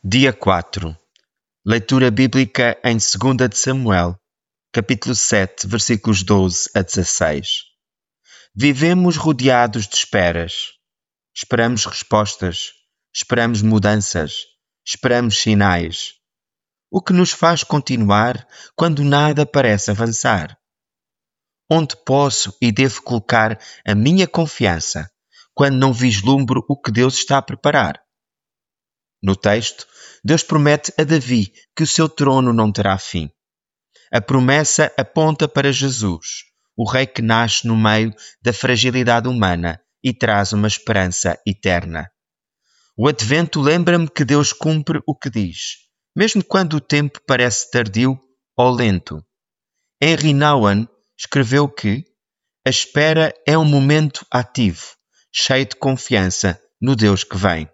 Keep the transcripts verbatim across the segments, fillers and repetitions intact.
Dia quatro. Leitura bíblica em segunda de Samuel, capítulo sete, versículos doze a dezasseis. Vivemos rodeados de esperas. Esperamos respostas, esperamos mudanças, esperamos sinais. O que nos faz continuar quando nada parece avançar? Onde posso e devo colocar a minha confiança quando não vislumbro o que Deus está a preparar? No texto, Deus promete a Davi que o seu trono não terá fim. A promessa aponta para Jesus, o rei que nasce no meio da fragilidade humana e traz uma esperança eterna. O Advento lembra-me que Deus cumpre o que diz, mesmo quando o tempo parece tardio ou lento. Henry Nouwen escreveu que a espera é um momento ativo, cheio de confiança no Deus que vem.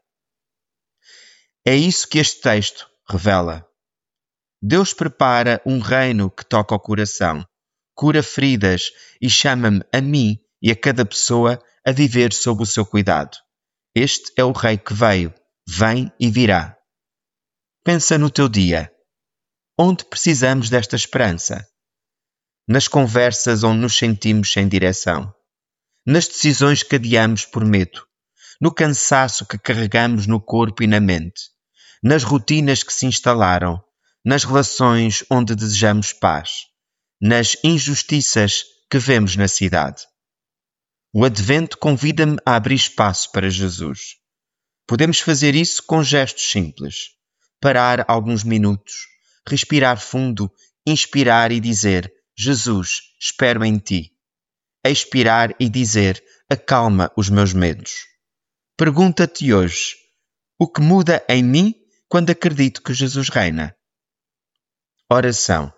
É isso que este texto revela. Deus prepara um reino que toca o coração, cura feridas e chama-me a mim e a cada pessoa a viver sob o seu cuidado. Este é o Rei que veio, vem e virá. Pensa no teu dia. Onde precisamos desta esperança? Nas conversas onde nos sentimos sem direção. Nas decisões que adiamos por medo. No cansaço que carregamos no corpo e na mente. Nas rotinas que se instalaram. Nas relações onde desejamos paz. Nas injustiças que vemos na cidade. O Advento convida-me a abrir espaço para Jesus. Podemos fazer isso com gestos simples. Parar alguns minutos, respirar fundo, inspirar e dizer: Jesus, espero em ti. Expirar e dizer: acalma os meus medos. Pergunta-te hoje: o que muda em mim quando acredito que Jesus reina? Oração.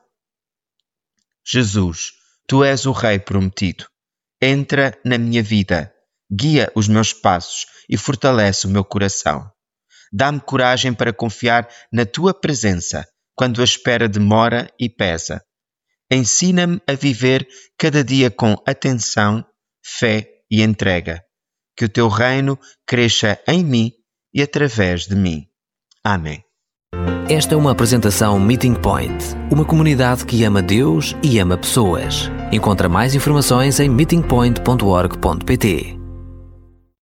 Jesus, tu és o Rei prometido. Entra na minha vida, guia os meus passos e fortalece o meu coração. Dá-me coragem para confiar na tua presença quando a espera demora e pesa. Ensina-me a viver cada dia com atenção, fé e entrega. Que o teu reino cresça em mim e através de mim. Amém. Esta é uma apresentação Meeting Point, uma comunidade que ama Deus e ama pessoas. Encontra mais informações em meeting point ponto org ponto pt.